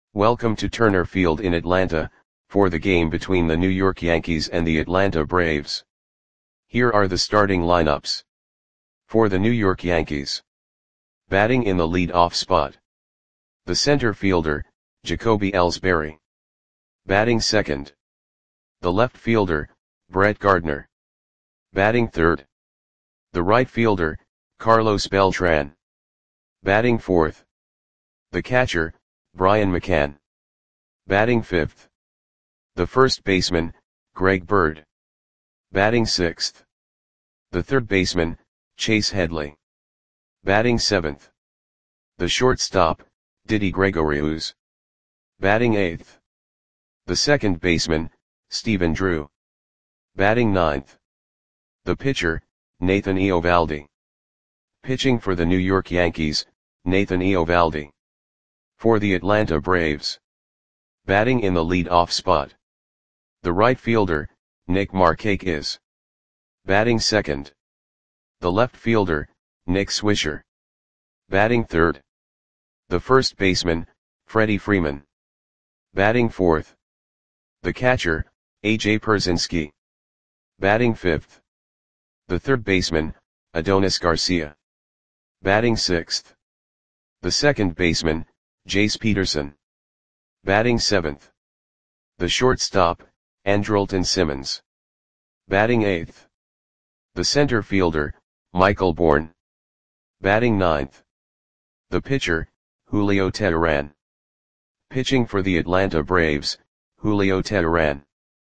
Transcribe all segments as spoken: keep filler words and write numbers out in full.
Welcome to Turner Field in Atlanta, for the game between the New York Yankees and the Atlanta Braves. Here are the starting lineups. For the New York Yankees. Batting in the lead-off spot. The center fielder, Jacoby Ellsbury. Batting second. The left fielder, Brett Gardner. Batting third. The right fielder, Carlos Beltran. Batting fourth. The catcher, Brian McCann. Batting fifth. The first baseman, Greg Bird. Batting sixth. The third baseman, Chase Headley. Batting seventh. The shortstop, Didi Gregorius. Batting eighth. The second baseman, Stephen Drew. Batting ninth. The pitcher, Nathan Eovaldi. Pitching for the New York Yankees, Nathan Eovaldi. For the Atlanta Braves. Batting in the lead-off spot. The right fielder, Nick Markakis. Batting second. The left fielder, Nick Swisher. Batting third. The first baseman, Freddie Freeman. Batting fourth. The catcher, A J Pierzynski. Batting fifth. The third baseman, Adonis Garcia. Batting sixth. The second baseman, Jace Peterson. Batting seventh. The shortstop, Andrelton Simmons. Batting eighth. The center fielder, Michael Bourne. Batting ninth. The pitcher, Julio Teheran. Pitching for the Atlanta Braves, Julio Teheran.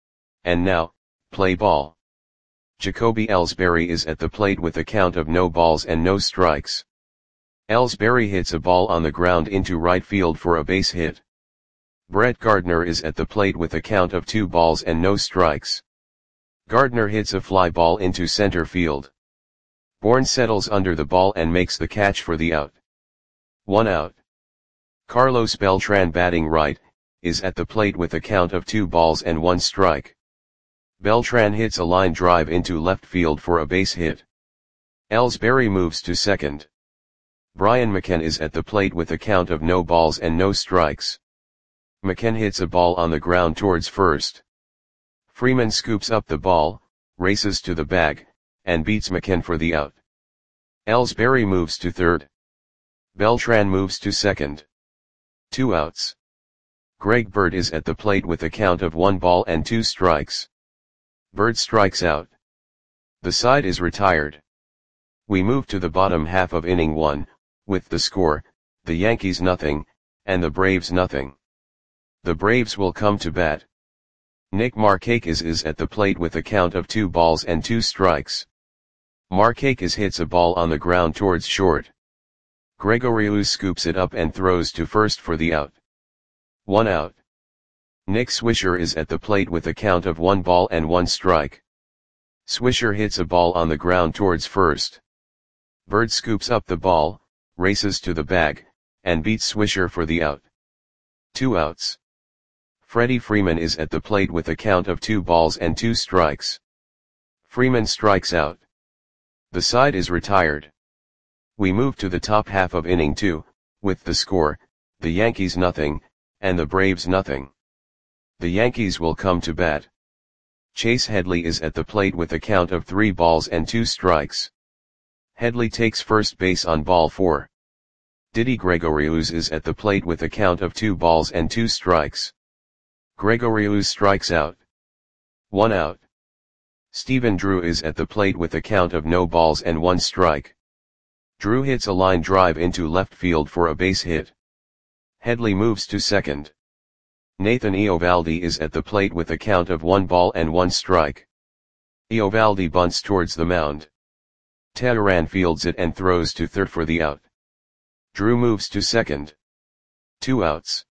And now, play ball. Jacoby Ellsbury is at the plate with a count of no balls and no strikes. Ellsbury hits a ball on the ground into right field for a base hit. Brett Gardner is at the plate with a count of two balls and no strikes. Gardner hits a fly ball into center field. Bourne settles under the ball and makes the catch for the out. One out. Carlos Beltran, batting right, is at the plate with a count of two balls and one strike. Beltran hits a line drive into left field for a base hit. Ellsbury moves to second. Brian McCann is at the plate with a count of no balls and no strikes. McCann hits a ball on the ground towards first. Freeman scoops up the ball, races to the bag, and beats McCann for the out. Ellsbury moves to third. Beltran moves to second. Two outs. Greg Bird is at the plate with a count of one ball and two strikes. Bird strikes out. The side is retired. We move to the bottom half of inning one, with the score, the Yankees nothing, and the Braves nothing. The Braves will come to bat. Nick Markakis is at the plate with a count of two balls and two strikes. Markakis hits a ball on the ground towards short. Gregorius scoops it up and throws to first for the out. One out. Nick Swisher is at the plate with a count of one ball and one strike. Swisher hits a ball on the ground towards first. Bird scoops up the ball, races to the bag, and beats Swisher for the out. Two outs. Freddie Freeman is at the plate with a count of two balls and two strikes. Freeman strikes out. The side is retired. We move to the top half of inning two, with the score, the Yankees nothing, and the Braves nothing. The Yankees will come to bat. Chase Headley is at the plate with a count of three balls and two strikes. Headley takes first base on ball four. Didi Gregorius is at the plate with a count of two balls and two strikes. Gregorius strikes out. One out. Stephen Drew is at the plate with a count of no balls and one strike. Drew hits a line drive into left field for a base hit. Headley moves to second. Nathan Eovaldi is at the plate with a count of one ball and one strike. Eovaldi bunts towards the mound. Teheran fields it and throws to third for the out. Drew moves to second. Two outs.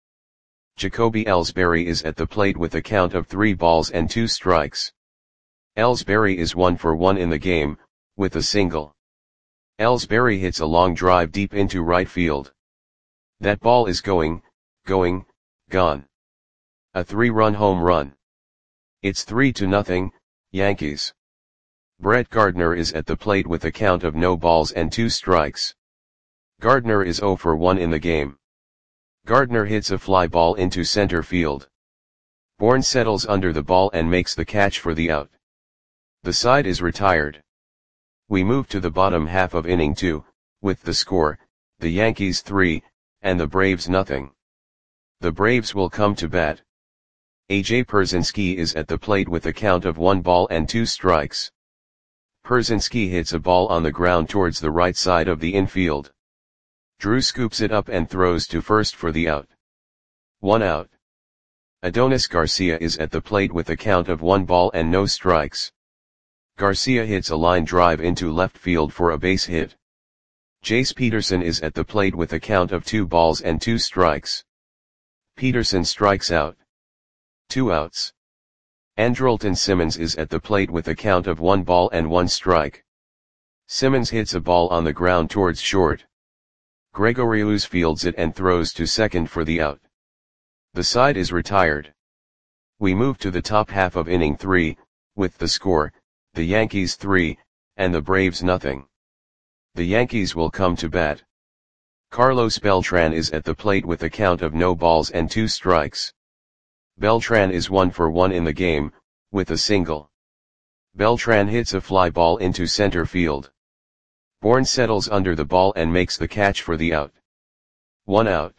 Jacoby Ellsbury is at the plate with a count of three balls and two strikes. Ellsbury is one for one in the game, with a single. Ellsbury hits a long drive deep into right field. That ball is going, going, gone. A three-run home run. It's three to nothing, Yankees. Brett Gardner is at the plate with a count of no balls and two strikes. Gardner is zero for one in the game. Gardner hits a fly ball into center field. Bourne settles under the ball and makes the catch for the out. The side is retired. We move to the bottom half of inning two, with the score, the Yankees three, and the Braves nothing. The Braves will come to bat. A J Pierzynski is at the plate with a count of one ball and two strikes. Pierzynski hits a ball on the ground towards the right side of the infield. Drew scoops it up and throws to first for the out. One out. Adonis Garcia is at the plate with a count of one ball and no strikes. Garcia hits a line drive into left field for a base hit. Jace Peterson is at the plate with a count of two balls and two strikes. Peterson strikes out. Two outs. Andrelton Simmons is at the plate with a count of one ball and one strike. Simmons hits a ball on the ground towards short. Gregorius fields it and throws to second for the out. The side is retired. We move to the top half of inning three, with the score, the Yankees three, and the Braves nothing. The Yankees will come to bat. Carlos Beltran is at the plate with a count of no balls and two strikes. Beltran is one for one in the game, with a single. Beltran hits a fly ball into center field. Bourne settles under the ball and makes the catch for the out. One out.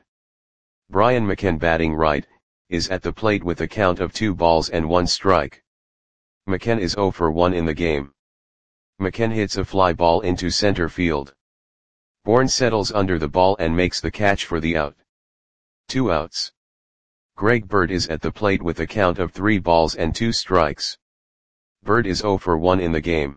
Brian McCann, batting right, is at the plate with a count of two balls and one strike. McCann is zero for one in the game. McCann hits a fly ball into center field. Bourne settles under the ball and makes the catch for the out. Two outs. Greg Bird is at the plate with a count of three balls and two strikes. Bird is zero for one in the game.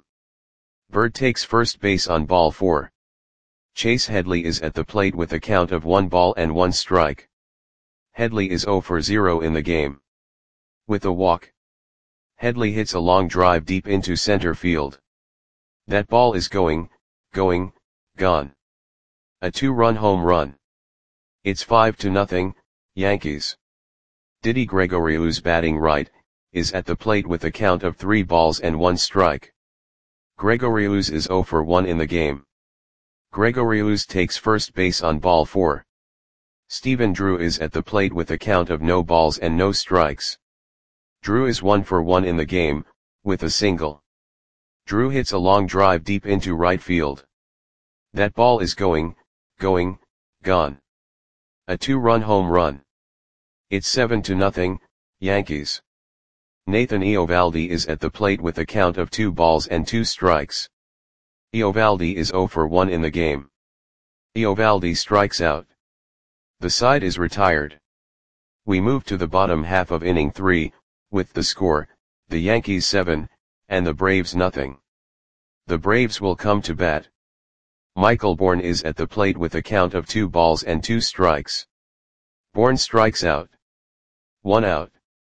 Bird takes first base on ball four. Chase Headley is at the plate with a count of one ball and one strike. Headley is zero for zero in the game. With a walk. Headley hits a long drive deep into center field. That ball is going, going, gone. A two-run home run. It's five to nothing, Yankees. Didi Gregorius, batting right, is at the plate with a count of three balls and one strike. Gregorius is zero for one in the game. Gregorius takes first base on ball four. Stephen Drew is at the plate with a count of no balls and no strikes. Drew is one for one in the game, with a single. Drew hits a long drive deep into right field. That ball is going, going, gone. A two-run home run. It's seven to nothing, Yankees. Nathan Eovaldi is at the plate with a count of two balls and two strikes. Eovaldi is zero for one in the game. Eovaldi strikes out. The side is retired. We move to the bottom half of inning three, with the score, the Yankees seven, and the Braves nothing. The Braves will come to bat. Michael Bourne is at the plate with a count of two balls and two strikes. Bourne strikes out. One out.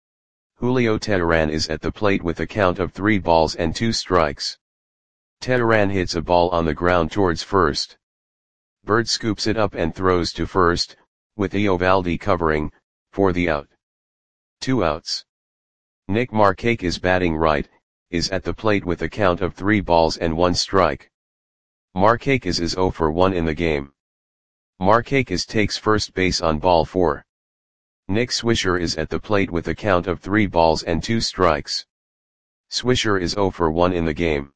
Julio Teheran is at the plate with a count of three balls and two strikes. Teheran hits a ball on the ground towards first. Bird scoops it up and throws to first, with Eovaldi covering, for the out. Two outs. Nick Markakis, batting right, is at the plate with a count of three balls and one strike. Markakis is zero for one in the game. Markakis takes first base on ball four. Nick Swisher is at the plate with a count of three balls and two strikes. Swisher is zero for one in the game.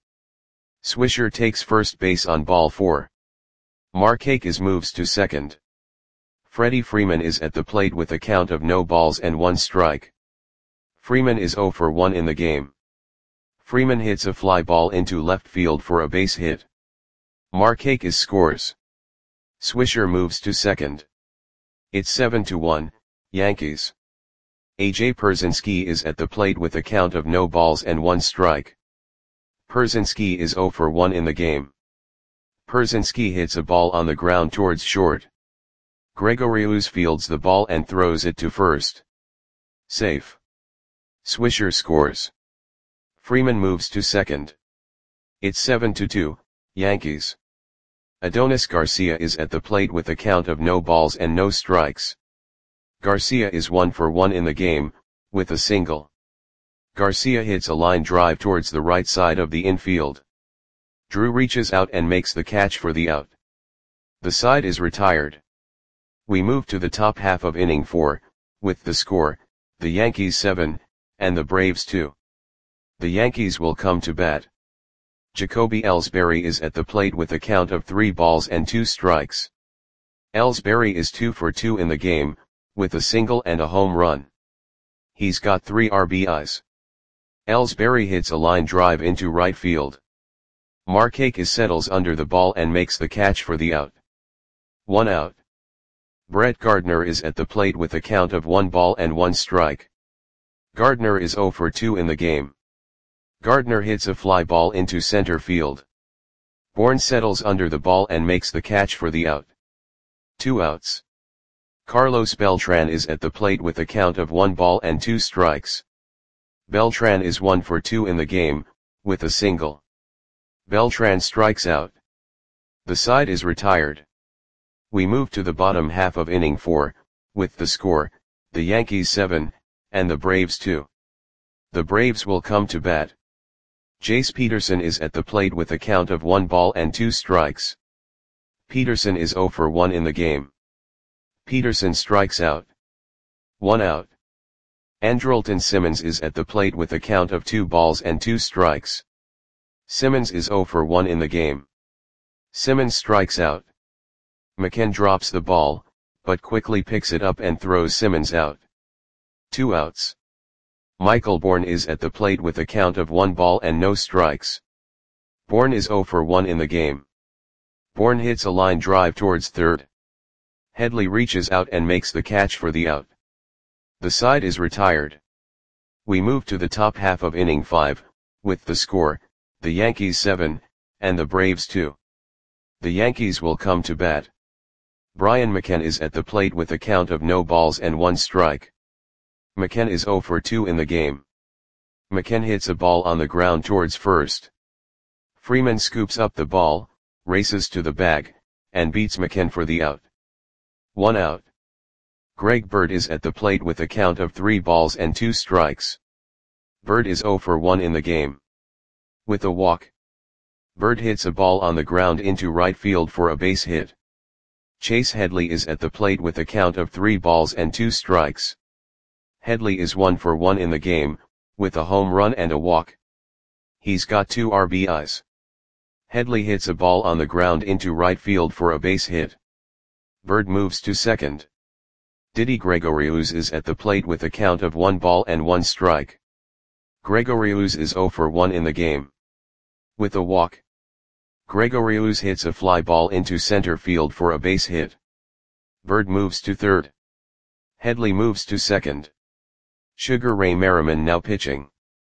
Swisher takes first base on ball four. Markakis moves to second. Freddie Freeman is at the plate with a count of no balls and one strike. Freeman is zero for one in the game. Freeman hits a fly ball into left field for a base hit. Markakis scores. Swisher moves to second. It's seven to one, Yankees. A J Pierzynski is at the plate with a count of no balls and one strike. Pierzynski is zero for one in the game. Pierzynski hits a ball on the ground towards short. Gregorius fields the ball and throws it to first. Safe. Swisher scores. Freeman moves to second. It's seven to two, Yankees. Adonis Garcia is at the plate with a count of no balls and no strikes. Garcia is one for one in the game, with a single. Garcia hits a line drive towards the right side of the infield. Drew reaches out and makes the catch for the out. The side is retired. We move to the top half of inning four, with the score, the Yankees seven, and the Braves two. The Yankees will come to bat. Jacoby Ellsbury is at the plate with a count of three balls and two strikes. Ellsbury is two for two in the game, with a single and a home run. He's got three R B Is. Ellsbury hits a line drive into right field. Markakis settles under the ball and makes the catch for the out. One out. Brett Gardner is at the plate with a count of one ball and one strike. Gardner is zero for two in the game. Gardner hits a fly ball into center field. Bourne settles under the ball and makes the catch for the out. Two outs. Carlos Beltran is at the plate with a count of one ball and two strikes. Beltran is one for two in the game, with a single. Beltran strikes out. The side is retired. We move to the bottom half of inning four, with the score, the Yankees seven, and the Braves two. The Braves will come to bat. Jace Peterson is at the plate with a count of one ball and two strikes. Peterson is zero for one in the game. Peterson strikes out. One out. Andrelton Simmons is at the plate with a count of two balls and two strikes. Simmons is zero for one in the game. Simmons strikes out. McKen drops the ball, but quickly picks it up and throws Simmons out. Two outs. Michael Bourne is at the plate with a count of one ball and no strikes. Bourne is zero for one in the game. Bourne hits a line drive towards third. Headley reaches out and makes the catch for the out. The side is retired. We move to the top half of inning five, with the score, the Yankees seven, and the Braves two. The Yankees will come to bat. Brian McKen is at the plate with a count of no balls and one strike. McKen is zero for two in the game. McKen hits a ball on the ground towards first. Freeman scoops up the ball, races to the bag, and beats McKen for the out. One out. Greg Bird is at the plate with a count of three balls and two strikes. Bird is zero for one in the game. With a walk. Bird hits a ball on the ground into right field for a base hit. Chase Headley is at the plate with a count of three balls and two strikes. Headley is one for one in the game, with a home run and a walk. He's got two R B Is. Headley hits a ball on the ground into right field for a base hit. Bird moves to second. Didi Gregorius is at the plate with a count of one ball and one strike. Gregorius is zero for one in the game. With a walk. Gregorius hits a fly ball into center field for a base hit. Bird moves to third. Headley moves to second. Sugar Ray Merriman now pitching.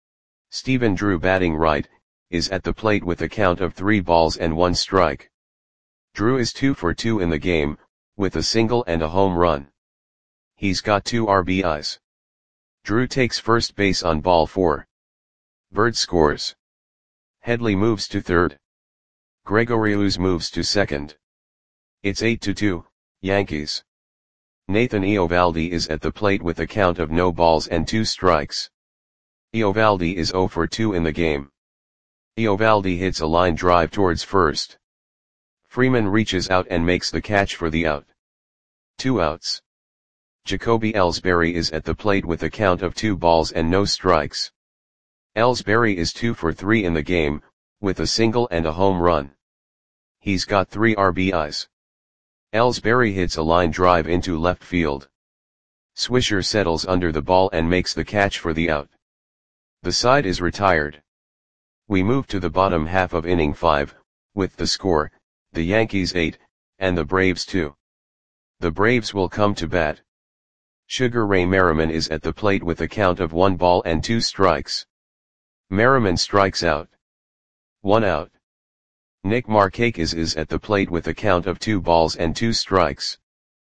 Stephen Drew batting right, is at the plate with a count of three balls and one strike. Drew is two for two in the game, with a single and a home run. He's got two R B Is. Drew takes first base on ball four. Bird scores. Headley moves to third. Gregorius moves to second. It's eight to two, Yankees. Nathan Eovaldi is at the plate with a count of no balls and two strikes. Eovaldi is zero for two in the game. Eovaldi hits a line drive towards first. Freeman reaches out and makes the catch for the out. Two outs. Jacoby Ellsbury is at the plate with a count of two balls and no strikes. Ellsbury is two for three in the game, with a single and a home run. He's got three R B Is. Ellsbury hits a line drive into left field. Swisher settles under the ball and makes the catch for the out. The side is retired. We move to the bottom half of inning five, with the score, the Yankees eight, and the Braves two. The Braves will come to bat. Sugar Ray Merriman is at the plate with a count of one ball and two strikes. Merriman strikes out. One out. Nick Markakis is at the plate with a count of two balls and two strikes.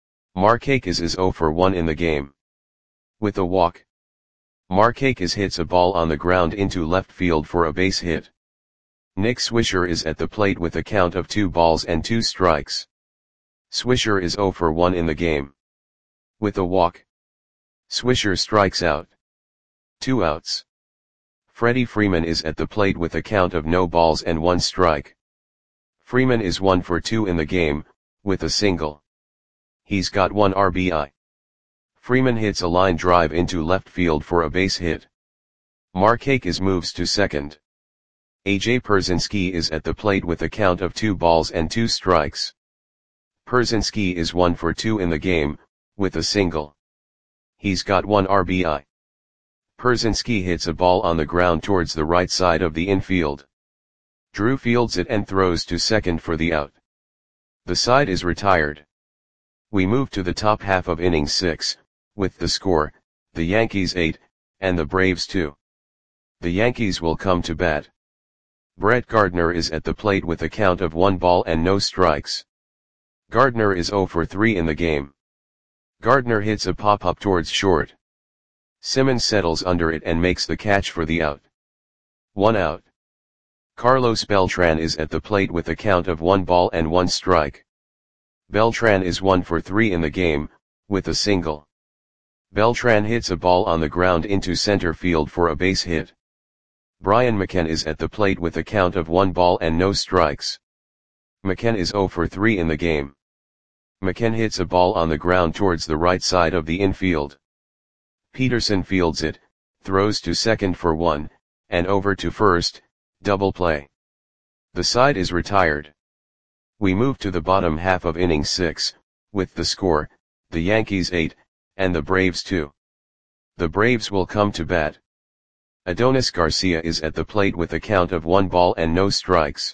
Markakis is zero for one in the game. With a walk. Markakis hits a ball on the ground into left field for a base hit. Nick Swisher is at the plate with a count of two balls and two strikes. Swisher is zero for one in the game. With a walk. Swisher strikes out. Two outs. Freddie Freeman is at the plate with a count of no balls and one strike. Freeman is one for two in the game, with a single. He's got one R B I. Freeman hits a line drive into left field for a base hit. Markakis moves to second. A J Pierzynski is at the plate with a count of two balls and two strikes. Pierzynski is one for two in the game, with a single. He's got one R B I. Pierzynski hits a ball on the ground towards the right side of the infield. Drew fields it and throws to second for the out. The side is retired. We move to the top half of inning six, with the score, the Yankees eight, and the Braves two. The Yankees will come to bat. Brett Gardner is at the plate with a count of one ball and no strikes. Gardner is zero for three in the game. Gardner hits a pop-up towards short. Simmons settles under it and makes the catch for the out. One out. Carlos Beltran is at the plate with a count of one ball and one strike. Beltran is one for three in the game, with a single. Beltran hits a ball on the ground into center field for a base hit. Brian McCann is at the plate with a count of one ball and no strikes. McCann is zero for three in the game. McCann hits a ball on the ground towards the right side of the infield. Peterson fields it, throws to second for one, and over to first, double play. The side is retired. We move to the bottom half of inning six, with the score, the Yankees eight, and the Braves two. The Braves will come to bat. Adonis Garcia is at the plate with a count of one ball and no strikes.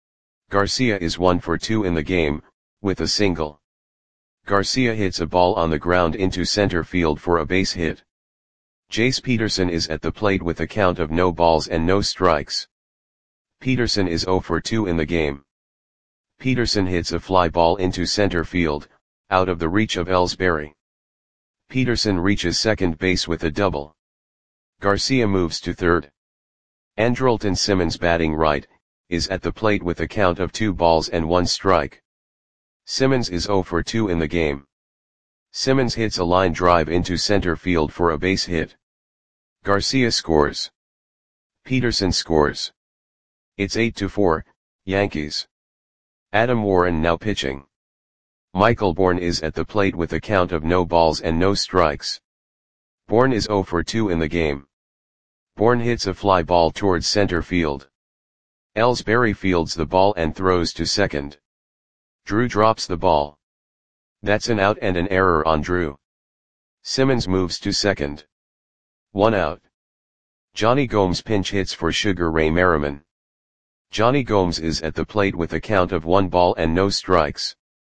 Garcia is one for two in the game, with a single. Garcia hits a ball on the ground into center field for a base hit. Jace Peterson is at the plate with a count of no balls and no strikes. Peterson is zero for two in the game. Peterson hits a fly ball into center field, out of the reach of Ellsbury. Peterson reaches second base with a double. Garcia moves to third. Andrelton Simmons, batting right, is at the plate with a count of two balls and one strike. Simmons is zero for two in the game. Simmons hits a line drive into center field for a base hit. Garcia scores. Peterson scores. It's eight to four, Yankees. Adam Warren now pitching. Michael Bourne is at the plate with a count of no balls and no strikes. Bourne is zero for two in the game. Bourne hits a fly ball towards center field. Ellsbury fields the ball and throws to second. Drew drops the ball. That's an out and an error on Drew. Simmons moves to second. One out. Johnny Gomes pinch hits for Sugar Ray Merriman. Johnny Gomes is at the plate with a count of one ball and no strikes.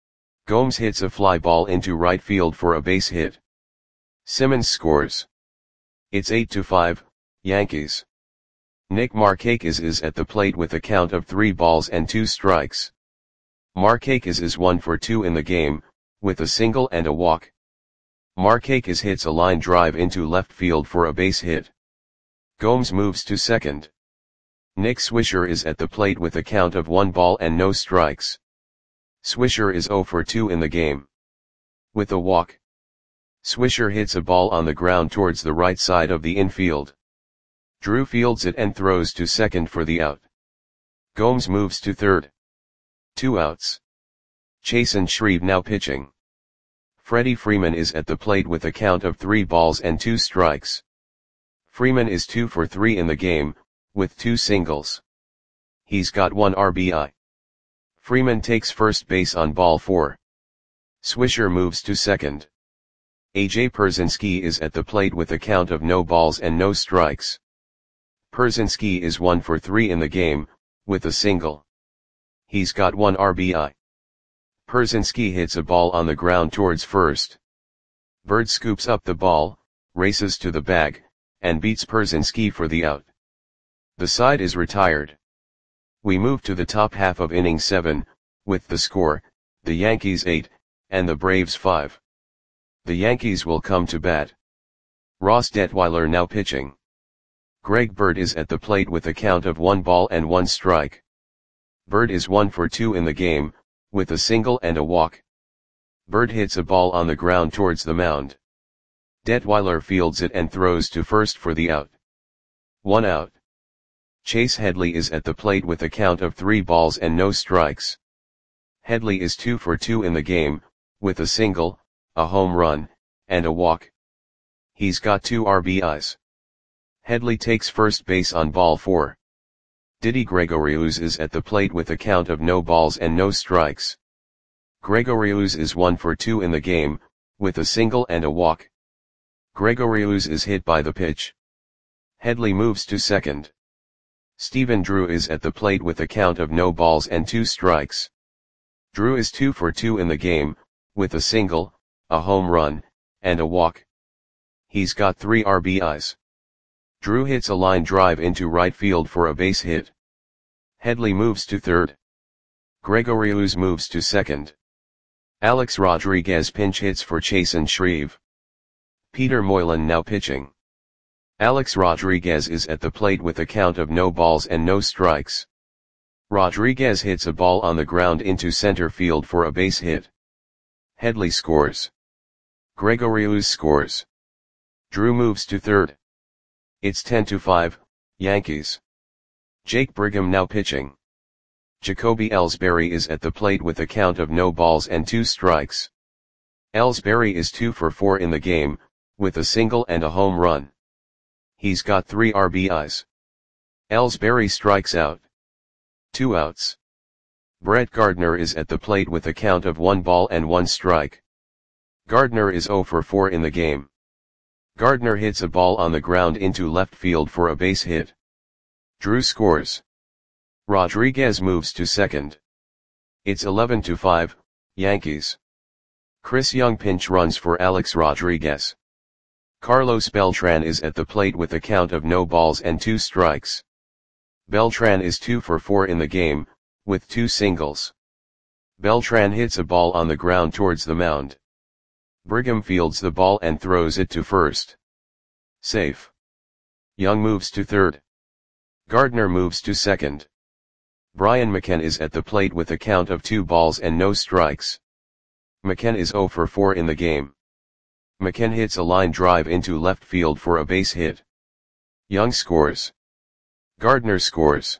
Gomes hits a fly ball into right field for a base hit. Simmons scores. It's eight to five, Yankees. Nick Markakis is at the plate with a count of three balls and two strikes. Markakis is one for two in the game, with a single and a walk. Markakis hits a line drive into left field for a base hit. Gomes moves to second. Nick Swisher is at the plate with a count of one ball and no strikes. Swisher is zero for two in the game. With a walk. Swisher hits a ball on the ground towards the right side of the infield. Drew fields it and throws to second for the out. Gomes moves to third. Two outs. Chasen Shreve now pitching. Freddie Freeman is at the plate with a count of three balls and two strikes. Freeman is two for three in the game, with two singles. He's got one R B I. Freeman takes first base on ball four. Swisher moves to second. A J Pierzynski is at the plate with a count of no balls and no strikes. Pierzynski is one for three in the game, with a single. He's got one R B I. Pierzynski hits a ball on the ground towards first. Bird scoops up the ball, races to the bag, and beats Pierzynski for the out. The side is retired. We move to the top half of inning seven, with the score, the Yankees eight, and the Braves five. The Yankees will come to bat. Ross Detweiler now pitching. Greg Bird is at the plate with a count of one ball and one strike. Bird is one for two in the game, with a single and a walk. Bird hits a ball on the ground towards the mound. Detweiler fields it and throws to first for the out. One out. Chase Headley is at the plate with a count of three balls and no strikes. Headley is two for two in the game, with a single, a home run, and a walk. He's got two R B Is. Headley takes first base on ball four. Didi Gregorius is at the plate with a count of no balls and no strikes. Gregorius is one for two in the game, with a single and a walk. Gregorius is hit by the pitch. Headley moves to second. Stephen Drew is at the plate with a count of no balls and two strikes. Drew is two for two in the game, with a single, a home run, and a walk. He's got three R B Is. Drew hits a line drive into right field for a base hit. Headley moves to third. Gregorius moves to second. Alex Rodriguez pinch hits for Chasen Shreve. Peter Moylan now pitching. Alex Rodriguez is at the plate with a count of no balls and no strikes. Rodriguez hits a ball on the ground into center field for a base hit. Headley scores. Gregorius scores. Drew moves to third. It's ten to five, Yankees. Jake Brigham now pitching. Jacoby Ellsbury is at the plate with a count of no balls and two strikes. Ellsbury is two for four in the game, with a single and a home run. He's got three R B Is. Ellsbury strikes out. Two outs. Brett Gardner is at the plate with a count of one ball and one strike. Gardner is zero for four in the game. Gardner hits a ball on the ground into left field for a base hit. Drew scores. Rodriguez moves to second. It's eleven to five, Yankees. Chris Young pinch runs for Alex Rodriguez. Carlos Beltran is at the plate with a count of no balls and two strikes. Beltran is two for four in the game, with two singles. Beltran hits a ball on the ground towards the mound. Brigham fields the ball and throws it to first. Safe. Young moves to third. Gardner moves to second. Brian McKenna is at the plate with a count of two balls and no strikes. McKenna is zero for four in the game. McKenna hits a line drive into left field for a base hit. Young scores. Gardner scores.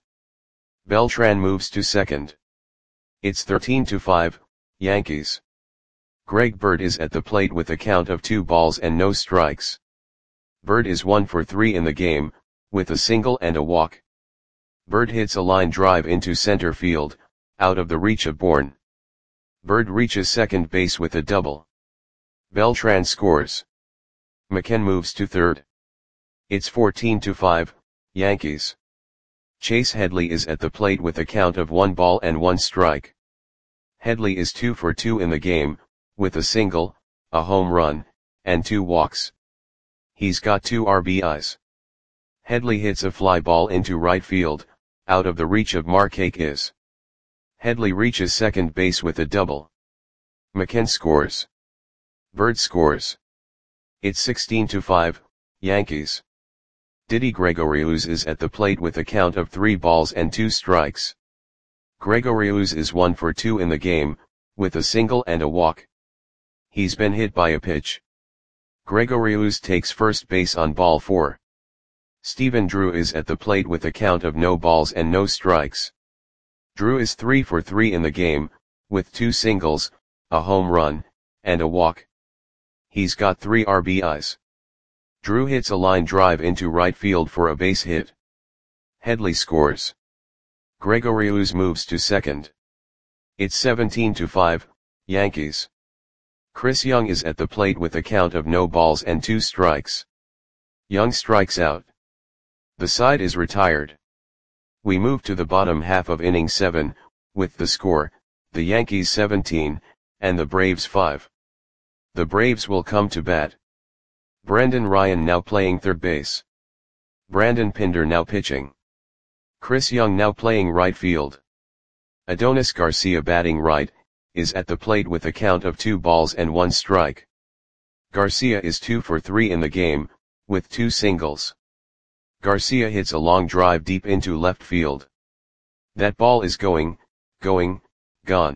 Beltran moves to second. It's thirteen to five, Yankees. Greg Bird is at the plate with a count of two balls and no strikes. Bird is one for three in the game, with a single and a walk. Bird hits a line drive into center field, out of the reach of Bourne. Bird reaches second base with a double. Beltran scores. McKenna moves to third. It's fourteen to five, Yankees. Chase Headley is at the plate with a count of one ball and one strike. Headley is two for two in the game, with a single, a home run, and two walks. He's got two R B Is. Headley hits a fly ball into right field, out of the reach of Markakis. Headley reaches second base with a double. McKenna scores. Bird scores. It's sixteen to five, Yankees. Didi Gregorius is at the plate with a count of three balls and two strikes. Gregorius is one for two in the game, with a single and a walk. He's been hit by a pitch. Gregorius takes first base on ball four. Stephen Drew is at the plate with a count of no balls and no strikes. Drew is three for three in the game, with two singles, a home run, and a walk. He's got three R B Is. Drew hits a line drive into right field for a base hit. Headley scores. Gregorius moves to second. It's seventeen to five, Yankees. Chris Young is at the plate with a count of no balls and two strikes. Young strikes out. The side is retired. We move to the bottom half of inning seven, with the score, the Yankees seventeen, and the Braves five. The Braves will come to bat. Brendan Ryan now playing third base. Brandon Pinder now pitching. Chris Young now playing right field. Adonis Garcia batting right, is at the plate with a count of two balls and one strike. Garcia is two for three in the game, with two singles. Garcia hits a long drive deep into left field. That ball is going, going, gone.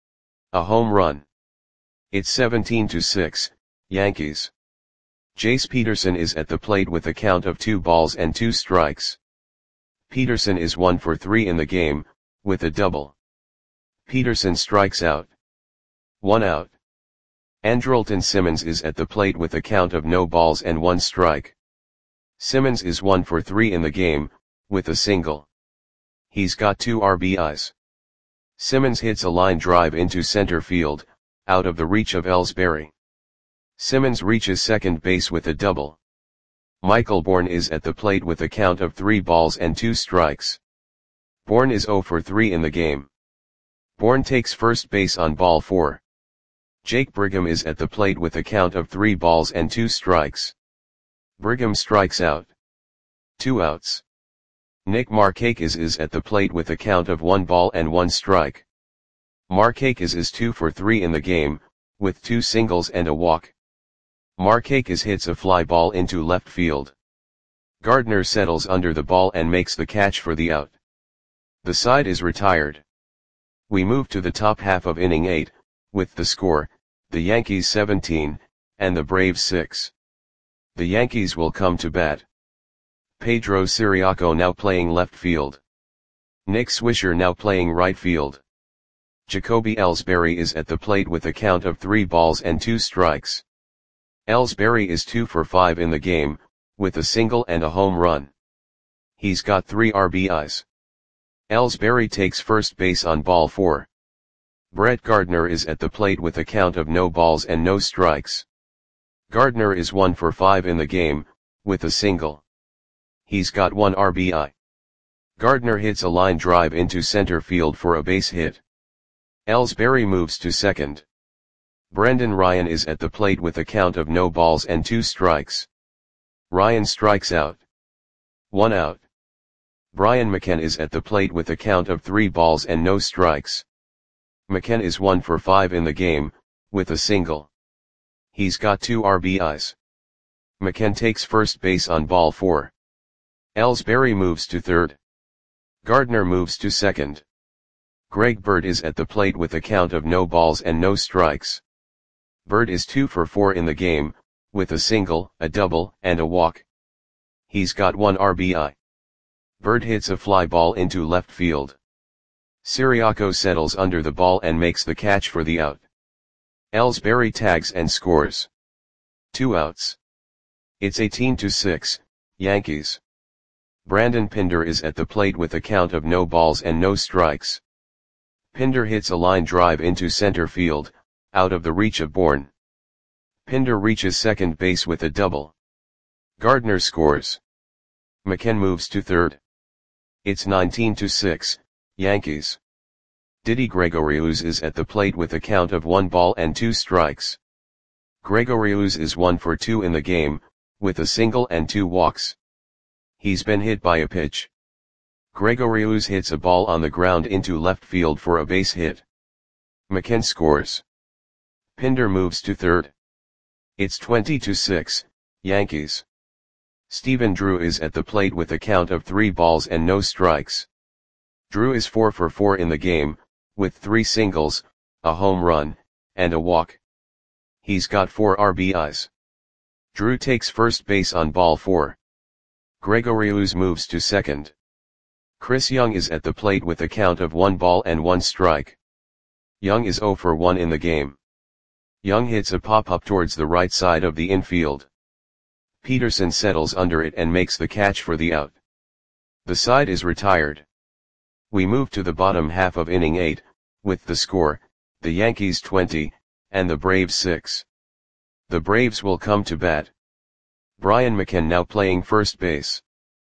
A home run. It's seventeen to six, Yankees. Jace Peterson is at the plate with a count of two balls and two strikes. Peterson is one for three in the game, with a double. Peterson strikes out. One out. Andrelton Simmons is at the plate with a count of no balls and one strike. Simmons is one for three in the game, with a single. He's got two R B Is. Simmons hits a line drive into center field, out of the reach of Ellsbury. Simmons reaches second base with a double. Michael Bourn is at the plate with a count of three balls and two strikes. Bourn is zero for three in the game. Bourn takes first base on ball four. Jake Brigham is at the plate with a count of three balls and two strikes. Brigham strikes out. Two outs. Nick Markakis is at the plate with a count of one ball and one strike. Markakis is two for three in the game, with two singles and a walk. Markakis hits a fly ball into left field. Gardner settles under the ball and makes the catch for the out. The side is retired. We move to the top half of inning eight, with the score, the Yankees seventeen, and the Braves six. The Yankees will come to bat. Pedro Ciriaco now playing left field. Nick Swisher now playing right field. Jacoby Ellsbury is at the plate with a count of three balls and two strikes. Ellsbury is two for five in the game, with a single and a home run. He's got three R B Is. Ellsbury takes first base on ball four. Brett Gardner is at the plate with a count of no balls and no strikes. Gardner is one for five in the game, with a single. He's got one R B I. Gardner hits a line drive into center field for a base hit. Ellsbury moves to second. Brendan Ryan is at the plate with a count of no balls and two strikes. Ryan strikes out. One out. Brian McKenna is at the plate with a count of three balls and no strikes. McKenna is one for five in the game, with a single. He's got two R B Is. McKenna takes first base on ball four. Ellsbury moves to third. Gardner moves to second. Greg Bird is at the plate with a count of no balls and no strikes. Bird is two for four in the game, with a single, a double, and a walk. He's got one R B I. Bird hits a fly ball into left field. Ciriaco settles under the ball and makes the catch for the out. Ellsbury tags and scores. Two outs. It's eighteen to six, Yankees. Brandon Pinder is at the plate with a count of no balls and no strikes. Pinder hits a line drive into center field, out of the reach of Bourn. Pinder reaches second base with a double. Gardner scores. McKenna moves to third. It's nineteen to six, Yankees. Didi Gregorius is at the plate with a count of one ball and two strikes. Gregorius is one for two in the game, with a single and two walks. He's been hit by a pitch. Gregorius hits a ball on the ground into left field for a base hit. McKenna scores. Pinder moves to third. It's twenty to six, Yankees. Stephen Drew is at the plate with a count of three balls and no strikes. Drew is four for four in the game, with three singles, a home run, and a walk. He's got four R B Is. Drew takes first base on ball four. Gregorius moves to second. Chris Young is at the plate with a count of one ball and one strike. Young is zero for one in the game. Young hits a pop-up towards the right side of the infield. Peterson settles under it and makes the catch for the out. The side is retired. We move to the bottom half of inning eight, with the score, the Yankees twenty, and the Braves six. The Braves will come to bat. Brian McKenna now playing first base.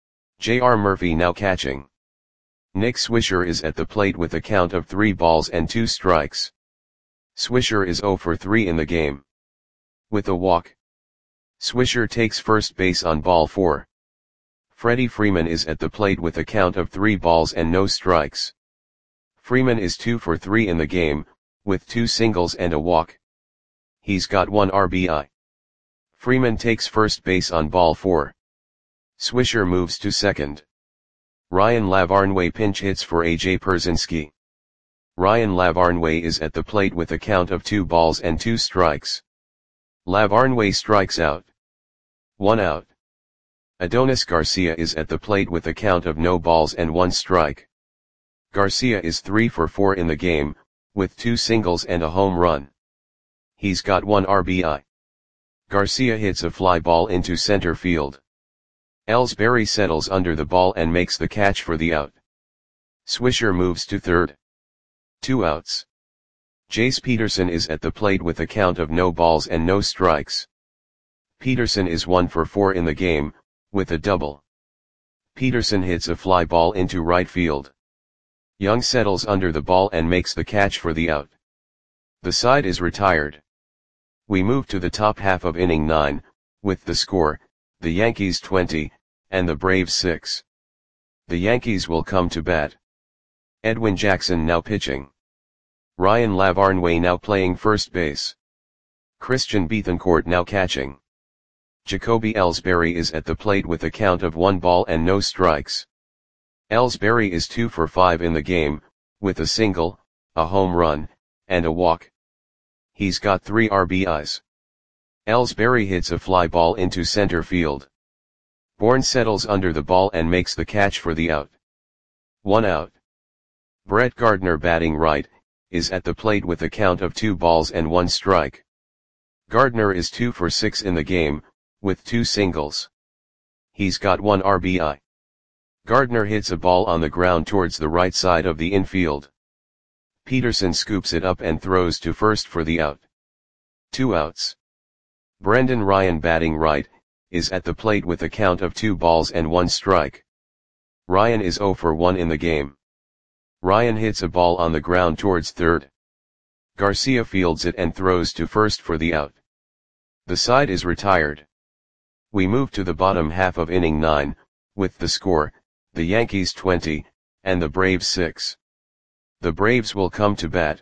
J R Murphy now catching. Nick Swisher is at the plate with a count of three balls and two strikes. Swisher is zero for three in the game. With a walk. Swisher takes first base on ball four. Freddie Freeman is at the plate with a count of three balls and no strikes. Freeman is two for three in the game, with two singles and a walk. He's got one R B I. Freeman takes first base on ball four. Swisher moves to second. Ryan Lavarnway pinch hits for A J Pierzynski. Ryan Lavarnway is at the plate with a count of two balls and two strikes. Lavarnway strikes out. One out. Adonis Garcia is at the plate with a count of no balls and one strike. Garcia is three for four in the game, with two singles and a home run. He's got one R B I. Garcia hits a fly ball into center field. Ellsbury settles under the ball and makes the catch for the out. Swisher moves to third. Two outs. Jace Peterson is at the plate with a count of no balls and no strikes. Peterson is one for four in the game, with a double. Peterson hits a fly ball into right field. Young settles under the ball and makes the catch for the out. The side is retired. We move to the top half of inning nine, with the score, the Yankees twenty, and the Braves six. The Yankees will come to bat. Edwin Jackson now pitching. Ryan Lavarnway now playing first base. Christian Bethancourt now catching. Jacoby Ellsbury is at the plate with a count of one ball and no strikes. Ellsbury is two for five in the game, with a single, a home run, and a walk. He's got three R B Is. Ellsbury hits a fly ball into center field. Bourne settles under the ball and makes the catch for the out. One out. Brett Gardner batting right, is at the plate with a count of two balls and one strike. Gardner is two for six in the game, with two singles. He's got one R B I. Gardner hits a ball on the ground towards the right side of the infield. Peterson scoops it up and throws to first for the out. Two outs. Brendan Ryan batting right, is at the plate with a count of two balls and one strike. Ryan is zero for one in the game. Ryan hits a ball on the ground towards third. Garcia fields it and throws to first for the out. The side is retired. We move to the bottom half of inning nine, with the score, the Yankees twenty, and the Braves six. The Braves will come to bat.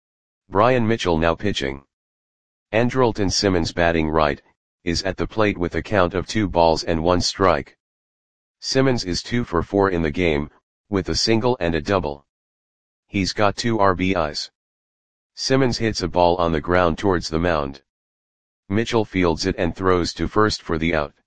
Brian Mitchell now pitching. Andrelton Simmons batting right, is at the plate with a count of two balls and one strike. Simmons is two for four in the game, with a single and a double. He's got two R B Is. Simmons hits a ball on the ground towards the mound. Mitchell fields it and throws to first for the out.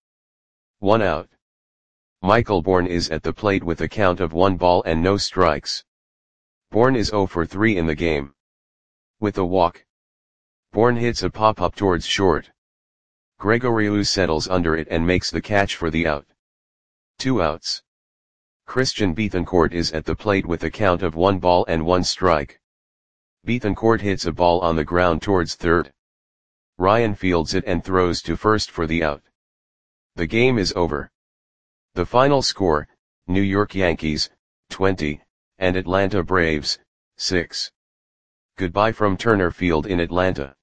One out. Michael Bourne is at the plate with a count of one ball and no strikes. Bourne is zero for three in the game. With a walk. Bourne hits a pop-up towards short. Gregoriou settles under it and makes the catch for the out. Two outs. Christian Bethancourt is at the plate with a count of one ball and one strike. Bethancourt hits a ball on the ground towards third. Ryan fields it and throws to first for the out. The game is over. The final score, New York Yankees, twenty, and Atlanta Braves, six. Goodbye from Turner Field in Atlanta.